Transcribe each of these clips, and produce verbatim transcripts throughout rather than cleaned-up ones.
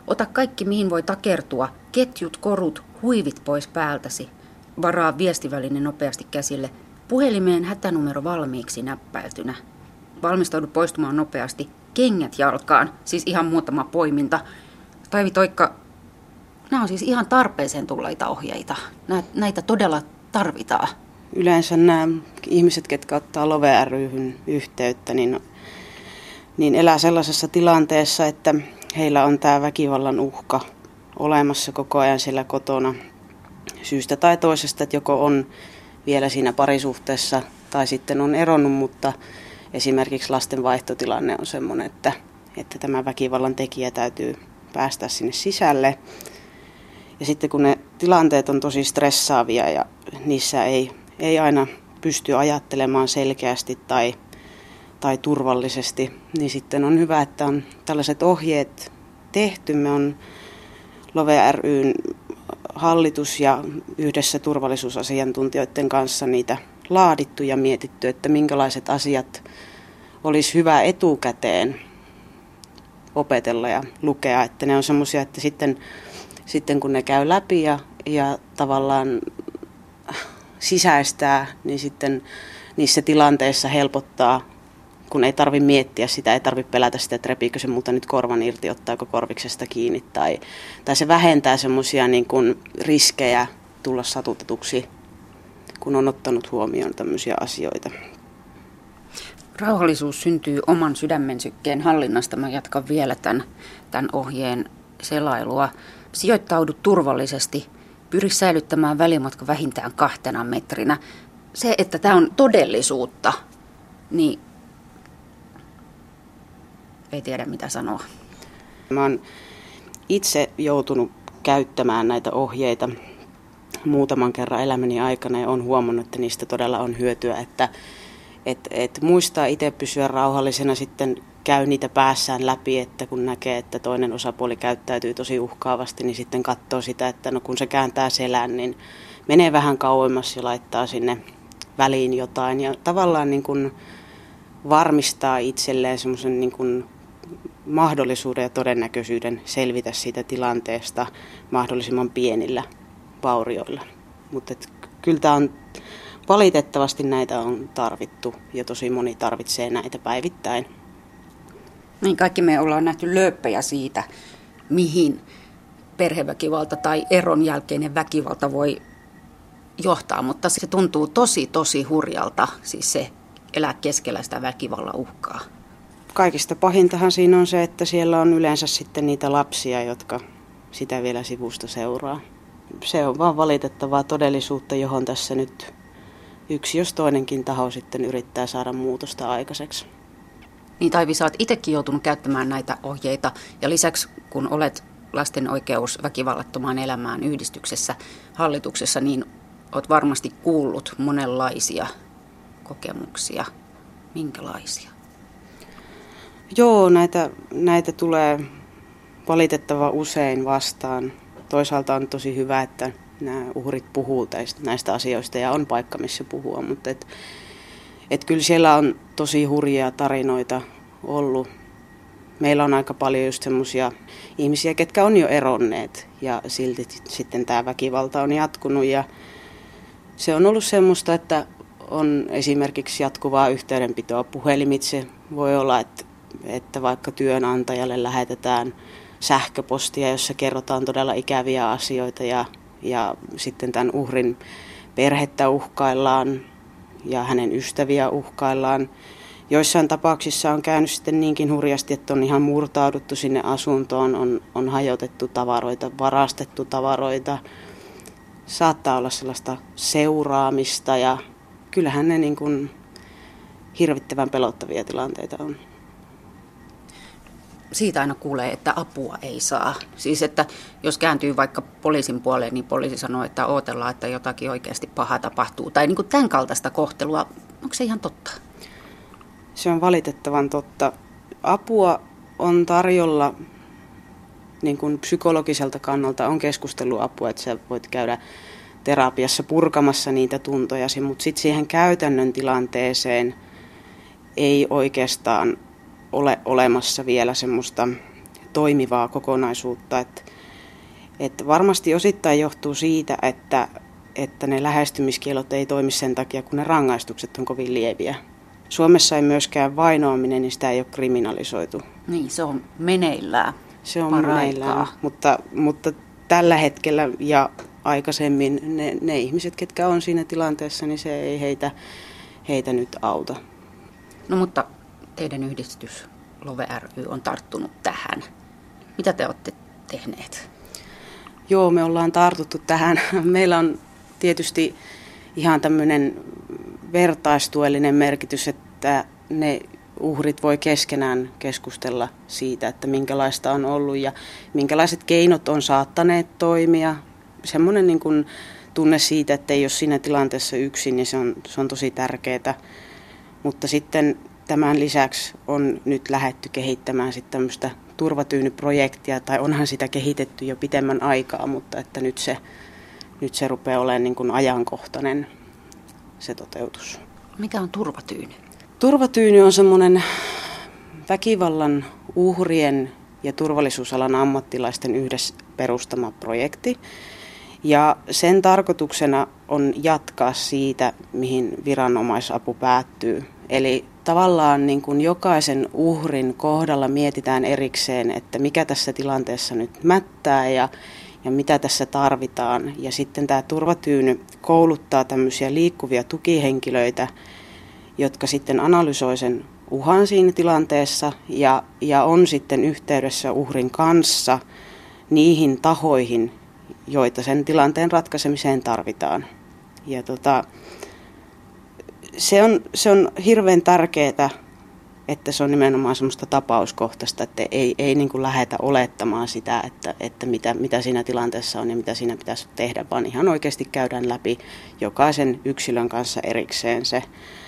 Ota kaikki, mihin voi takertua. Ketjut, korut, huivit pois päältäsi. Varaa viestiväline nopeasti käsille. Puhelimeen hätänumero valmiiksi näppäiltynä. Valmistaudu poistumaan nopeasti. Kengät jalkaan. Siis ihan muutama poiminta. Taivi Toikka, nämä on siis ihan tarpeeseen tulleita ohjeita. Näitä todella tarvitaan. Yleensä nämä ihmiset, ketkä ottaa Love ry:hyn yhteyttä, niin, niin elää sellaisessa tilanteessa, että heillä on tämä väkivallan uhka olemassa koko ajan siellä kotona syystä tai toisesta, että joko on vielä siinä parisuhteessa tai sitten on eronnut, mutta esimerkiksi lasten vaihtotilanne on sellainen, että, että tämä väkivallan tekijä täytyy päästä sinne sisälle. Ja sitten kun ne tilanteet on tosi stressaavia ja niissä ei, ei aina pysty ajattelemaan selkeästi tai, tai turvallisesti, niin sitten on hyvä, että on tällaiset ohjeet tehty. Me on Love ry:n hallitus ja yhdessä turvallisuusasiantuntijoiden kanssa niitä laadittu ja mietitty, että minkälaiset asiat olisi hyvä etukäteen opetella ja lukea. Että ne on semmoisia, että sitten, sitten kun ne käy läpi ja, ja tavallaan sisäistää, niin sitten niissä tilanteissa helpottaa, kun ei tarvitse miettiä sitä, ei tarvitse pelätä sitä, että repiikö se multa nyt korvan irti, ottaako korviksesta kiinni. Tai, tai se vähentää semmoisia niin kuin riskejä tulla satutetuksi, kun on ottanut huomioon tämmöisiä asioita. Rauhallisuus syntyy oman sydämen sykkeen hallinnasta. Mä jatkan vielä tämän, tämän ohjeen selailua. Sijoittaudu turvallisesti. Pyri säilyttämään välimatka vähintään kahtena metrinä. Se, että tämä on todellisuutta, niin ei tiedä mitä sanoa. Mä oon itse joutunut käyttämään näitä ohjeita muutaman kerran elämäni aikana ja olen huomannut, että niistä todella on hyötyä, että et, et muistaa itse pysyä rauhallisena, sitten käy niitä päässään läpi, että kun näkee, että toinen osapuoli käyttäytyy tosi uhkaavasti, niin sitten katsoo sitä, että no kun se kääntää selän, niin menee vähän kauemmas ja laittaa sinne väliin jotain ja tavallaan niin kuin varmistaa itselleen semmoisen niin kuin mahdollisuuden ja todennäköisyyden selvitä siitä tilanteesta mahdollisimman pienillä vaurioilla. Mutta kyllä tämä on, valitettavasti näitä on tarvittu ja tosi moni tarvitsee näitä päivittäin. Niin kaikki me ollaan nähty lööppejä siitä, mihin perheväkivalta tai eron jälkeinen väkivalta voi johtaa, mutta se tuntuu tosi tosi hurjalta, siis se elää keskellä sitä väkivallan uhkaa. Kaikista pahintahan siinä on se, että siellä on yleensä sitten niitä lapsia, jotka sitä vielä sivusta seuraa. Se on vaan valitettavaa todellisuutta, johon tässä nyt yksi jos toinenkin taho sitten yrittää saada muutosta aikaiseksi. Niin Taivi, sä oot itsekin joutunut käyttämään näitä ohjeita ja lisäksi kun olet lasten oikeus väkivallattomaan elämään yhdistyksessä, hallituksessa, niin oot varmasti kuullut monenlaisia kokemuksia. Minkälaisia? Joo, näitä, näitä tulee valitettavan usein vastaan. Toisaalta on tosi hyvä, että nämä uhrit puhuu näistä asioista ja on paikka, missä puhua, mutta et, et kyllä siellä on tosi hurjia tarinoita ollut. Meillä on aika paljon just semmoisia ihmisiä, ketkä on jo eronneet ja silti sitten tämä väkivalta on jatkunut ja se on ollut semmoista, että on esimerkiksi jatkuvaa yhteydenpitoa puhelimitse. Voi olla, että, että vaikka työnantajalle lähetetään sähköpostia, jossa kerrotaan todella ikäviä asioita ja, ja sitten tämän uhrin perhettä uhkaillaan ja hänen ystäviä uhkaillaan. Joissain tapauksissa on käynyt sitten niinkin hurjasti, että on ihan murtauduttu sinne asuntoon, on, on hajotettu tavaroita, varastettu tavaroita. Saattaa olla sellaista seuraamista ja kyllähän ne niin kuin hirvittävän pelottavia tilanteita on. Siitä aina kuulee, että apua ei saa. Siis että jos kääntyy vaikka poliisin puoleen, niin poliisi sanoo, että odotellaan, että jotakin oikeasti pahaa tapahtuu. Tai niin kuin tämän kaltaista kohtelua. Onko se ihan totta? Se on valitettavan totta. Apua on tarjolla niin kuin psykologiselta kannalta, on keskusteluapua, että sä voit käydä terapiassa purkamassa niitä tuntojasi, mutta sitten siihen käytännön tilanteeseen ei oikeastaan ole olemassa vielä semmoista toimivaa kokonaisuutta. Että, että varmasti osittain johtuu siitä, että, että ne lähestymiskielot ei toimi sen takia, kun ne rangaistukset on kovin lieviä. Suomessa ei myöskään vainoaminen, niin sitä ei ole kriminalisoitu. Niin, se on meneillään. Se on meneillään, mutta, mutta tällä hetkellä ja aikaisemmin ne, ne ihmiset, ketkä on siinä tilanteessa, niin se ei heitä, heitä nyt auta. No mutta teidän yhdistys Love ry on tarttunut tähän. Mitä te olette tehneet? Joo, me ollaan tartuttu tähän. Meillä on tietysti ihan tämmöinen vertaistuellinen merkitys, että ne uhrit voi keskenään keskustella siitä, että minkälaista on ollut ja minkälaiset keinot on saattaneet toimia. Semmoinen niin kuin tunne siitä, että ei ole siinä tilanteessa yksin, niin se on, se on tosi tärkeää. Mutta sitten tämän lisäksi on nyt lähdetty kehittämään sitten tämmöistä turvatyynyprojektia, tai onhan sitä kehitetty jo pitemmän aikaa, mutta että nyt se, nyt se rupeaa olemaan niin kuin ajankohtainen se toteutus. Mikä on turvatyyny? Turvatyyny on semmoinen väkivallan uhrien ja turvallisuusalan ammattilaisten yhdessä perustama projekti. Ja sen tarkoituksena on jatkaa siitä, mihin viranomaisapu päättyy. Eli tavallaan niin kuin jokaisen uhrin kohdalla mietitään erikseen, että mikä tässä tilanteessa nyt mättää ja, ja mitä tässä tarvitaan. Ja sitten tämä turvatyyny kouluttaa tämmöisiä liikkuvia tukihenkilöitä, jotka sitten analysoi sen uhan siinä tilanteessa ja, ja on sitten yhteydessä uhrin kanssa niihin tahoihin, joita sen tilanteen ratkaisemiseen tarvitaan. Ja tota, se, on, se on hirveän tärkeää, että se on nimenomaan semmoista tapauskohtaista, että ei, ei niin kuin lähdetä olettamaan sitä, että, että mitä, mitä siinä tilanteessa on ja mitä siinä pitäisi tehdä, vaan ihan oikeasti käydään läpi jokaisen yksilön kanssa erikseen se.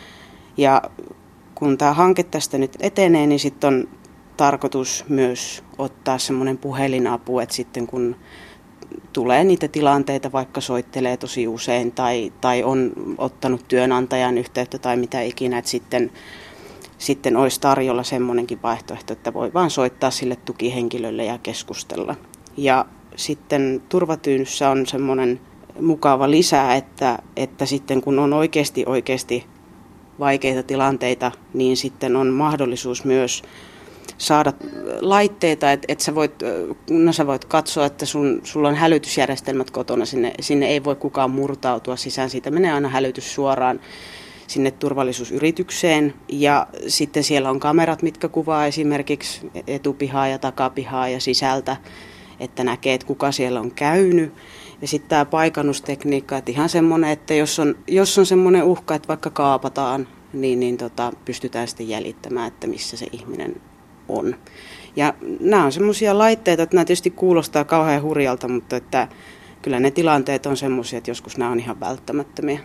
Ja kun tämä hanke tästä nyt etenee, niin sitten on tarkoitus myös ottaa semmoinen puhelinapu, että sitten kun tulee niitä tilanteita, vaikka soittelee tosi usein tai, tai on ottanut työnantajan yhteyttä tai mitä ikinä, että sitten, sitten olisi tarjolla semmoinenkin vaihtoehto, että voi vaan soittaa sille tukihenkilölle ja keskustella. Ja sitten turvatyynyssä on semmoinen mukava lisä, että, että sitten kun on oikeasti oikeasti vaikeita tilanteita, niin sitten on mahdollisuus myös saada laitteita, että et sä voit, no sä voit katsoa, että sun, sulla on hälytysjärjestelmät kotona, sinne, sinne ei voi kukaan murtautua sisään, siitä menee aina hälytys suoraan sinne turvallisuusyritykseen ja sitten siellä on kamerat, mitkä kuvaa esimerkiksi etupihaa ja takapihaa ja sisältä, että näkee, että kuka siellä on käynyt. Ja sitten tämä paikannustekniikka, että ihan semmoinen, että jos on, jos on semmoinen uhka, että vaikka kaapataan, niin, niin tota, pystytään sitten jäljittämään, että missä se ihminen on. Ja nämä on semmoisia laitteita, että nämä tietysti kuulostaa kauhean hurjalta, mutta että kyllä ne tilanteet on semmoisia, että joskus nämä on ihan välttämättömiä.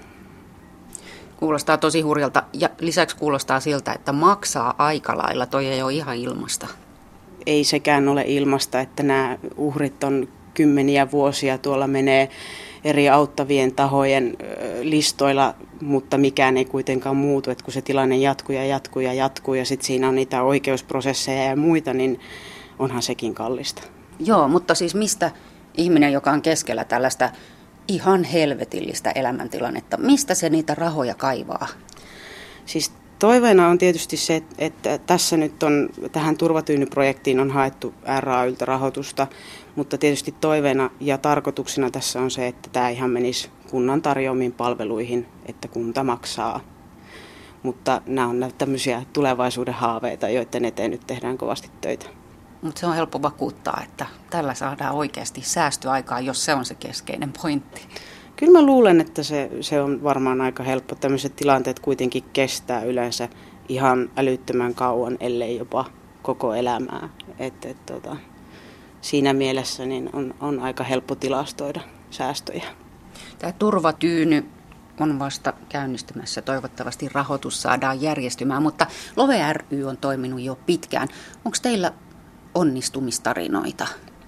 Kuulostaa tosi hurjalta ja lisäksi kuulostaa siltä, että maksaa aika lailla, toi ei ole ihan ilmasta. Ei sekään ole ilmasta, että nämä uhrit on kymmeniä vuosia tuolla menee eri auttavien tahojen listoilla, mutta mikään ei kuitenkaan muutu, että kun se tilanne jatkuu ja jatkuu ja jatkuu ja sitten siinä on niitä oikeusprosesseja ja muita, niin onhan sekin kallista. Joo, mutta siis mistä ihminen, joka on keskellä tällaista ihan helvetillistä elämäntilannetta, mistä se niitä rahoja kaivaa? Siis toiveena on tietysti se, että tässä nyt on, tähän turvatyynyprojektiin on haettu R A Y:ltä rahoitusta, mutta tietysti toiveena ja tarkoituksena tässä on se, että tämä ihan menisi kunnan tarjoamiin palveluihin, että kunta maksaa. Mutta nämä on tämmöisiä tulevaisuuden haaveita, joiden eteen nyt tehdään kovasti töitä. Mutta se on helppo vakuuttaa, että tällä saadaan oikeasti säästöaikaa, jos se on se keskeinen pointti. Kyllä mä luulen, että se, se on varmaan aika helppo. Tämmöiset tilanteet kuitenkin kestää yleensä ihan älyttömän kauan, ellei jopa koko elämää. Et, et, tota, siinä mielessä niin on, on aika helppo tilastoida säästöjä. Tämä turvatyyny on vasta käynnistymässä. Toivottavasti rahoitus saadaan järjestymään, mutta Love ry on toiminut jo pitkään. Onko teillä onnistumistarinoita?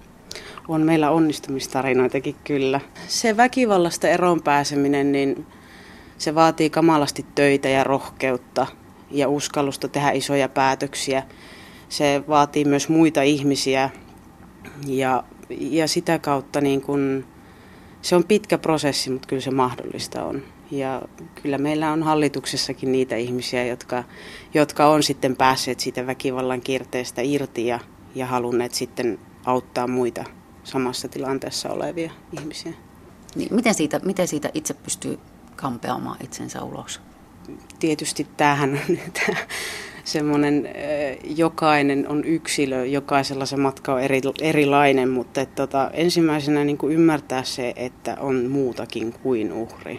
On meillä onnistumistarinoitakin kyllä. Se väkivallasta eroon pääseminen, niin se vaatii kamalasti töitä ja rohkeutta ja uskallusta tehdä isoja päätöksiä. Se vaatii myös muita ihmisiä Ja, ja sitä kautta niin kun, se on pitkä prosessi, mutta kyllä se mahdollista on. Ja kyllä meillä on hallituksessakin niitä ihmisiä, jotka, jotka on sitten päässeet siitä väkivallan kierteestä irti ja, ja halunneet sitten auttaa muita samassa tilanteessa olevia ihmisiä. Niin, miten, siitä, miten siitä itse pystyy kampeamaan itsensä ulos? Tietysti tämähän on semmoinen, jokainen on yksilö, jokaisella se matka on eri, erilainen, mutta et, tota, ensimmäisenä niin kuin ymmärtää se, että on muutakin kuin uhri.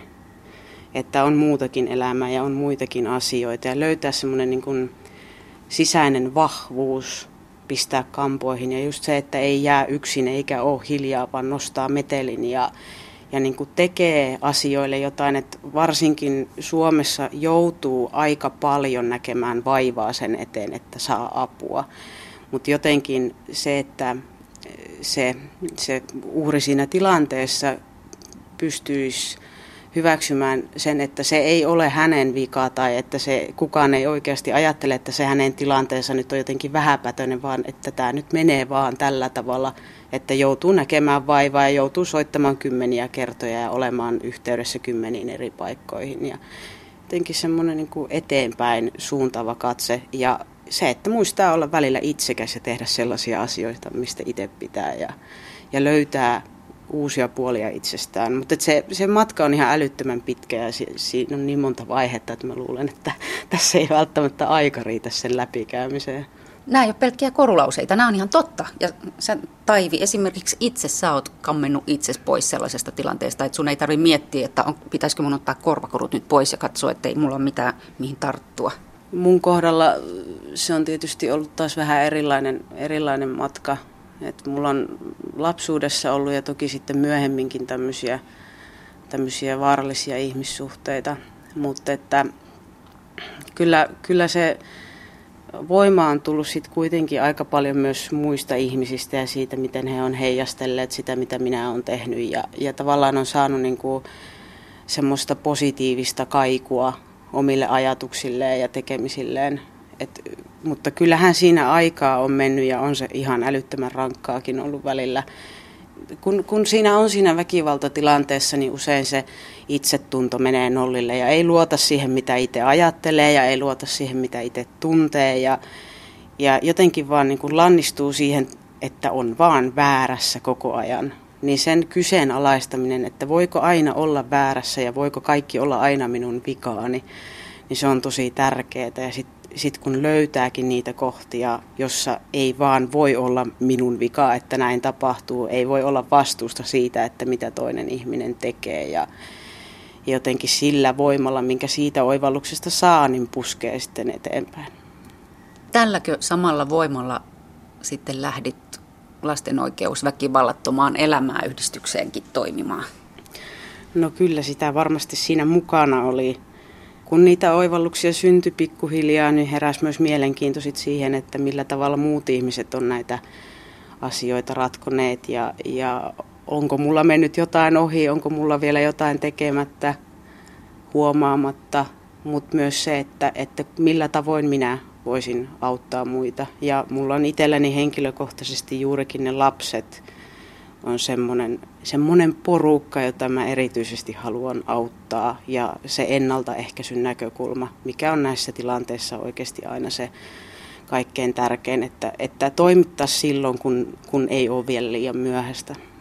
Että on muutakin elämää ja on muitakin asioita ja löytää semmoinen niin kuin sisäinen vahvuus, pistää kampoihin ja just se, että ei jää yksin eikä ole hiljaa, vaan nostaa metelin ja, ja niin kuin tekee asioille jotain, että varsinkin Suomessa joutuu aika paljon näkemään vaivaa sen eteen, että saa apua, mutta jotenkin se, että se, se uhri siinä tilanteessa pystyisi hyväksymään sen, että se ei ole hänen vika tai että se, kukaan ei oikeasti ajattele, että se hänen tilanteensa nyt on jotenkin vähäpätöinen, vaan että tämä nyt menee vaan tällä tavalla, että joutuu näkemään vaivaa ja joutuu soittamaan kymmeniä kertoja ja olemaan yhteydessä kymmeniin eri paikkoihin. Ja jotenkin semmoinen niin kuin eteenpäin suuntaava katse ja se, että muistaa olla välillä itsekäs ja tehdä sellaisia asioita, mistä itse pitää ja, ja löytää uusia puolia itsestään, mutta se, se matka on ihan älyttömän pitkä ja si, siinä on niin monta vaihetta, että mä luulen, että tässä ei välttämättä aika riitä sen läpikäymiseen. Nämä ei ole pelkkiä korulauseita, nämä on ihan totta. Ja sä, Taivi, esimerkiksi itse sä oot kammennut itsesi pois sellaisesta tilanteesta, että sun ei tarvitse miettiä, että on, pitäisikö mun ottaa korvakorut nyt pois ja katsoa, että ei mulla ole mitään mihin tarttua. Mun kohdalla se on tietysti ollut taas vähän erilainen, erilainen matka. Et mulla on lapsuudessa ollut ja toki sitten myöhemminkin tämmöisiä, tämmöisiä vaarallisia ihmissuhteita, mutta että kyllä, kyllä se voima on tullut sitten kuitenkin aika paljon myös muista ihmisistä ja siitä, miten he on heijastelleet sitä, mitä minä olen tehnyt ja, ja tavallaan on saanut niinku semmoista positiivista kaikua omille ajatuksilleen ja tekemisilleen. Et, mutta kyllähän siinä aikaa on mennyt ja on se ihan älyttömän rankkaakin ollut välillä. Kun, kun siinä on siinä väkivaltatilanteessa, niin usein se itsetunto menee nollille ja ei luota siihen, mitä itse ajattelee ja ei luota siihen, mitä itse tuntee. Ja, ja jotenkin vaan niin kuin lannistuu siihen, että on vaan väärässä koko ajan. Niin sen kyseenalaistaminen, että voiko aina olla väärässä ja voiko kaikki olla aina minun vikaani, niin se on tosi tärkeää. Ja sitten Sitten kun löytääkin niitä kohtia, jossa ei vaan voi olla minun vika, että näin tapahtuu, ei voi olla vastuusta siitä, että mitä toinen ihminen tekee ja jotenkin sillä voimalla, minkä siitä oivalluksesta saa, niin puskee sitten eteenpäin. Tälläkö samalla voimalla sitten lähdit lasten oikeus väkivallattomaan elämään yhdistykseenkin toimimaan? No kyllä sitä varmasti siinä mukana oli. Kun niitä oivalluksia syntyi pikkuhiljaa, niin heräsi myös mielenkiinto siihen, että millä tavalla muut ihmiset on näitä asioita ratkoneet ja, ja onko mulla mennyt jotain ohi, onko mulla vielä jotain tekemättä, huomaamatta, mutta myös se, että, että millä tavoin minä voisin auttaa muita. Ja mulla on itselläni henkilökohtaisesti juurikin ne lapset on semmoinen, semmoinen porukka, jota mä erityisesti haluan auttaa ja se ennaltaehkäisyn näkökulma, mikä on näissä tilanteissa oikeasti aina se kaikkein tärkein, että, että toimittaisiin silloin, kun, kun ei ole vielä liian myöhäistä.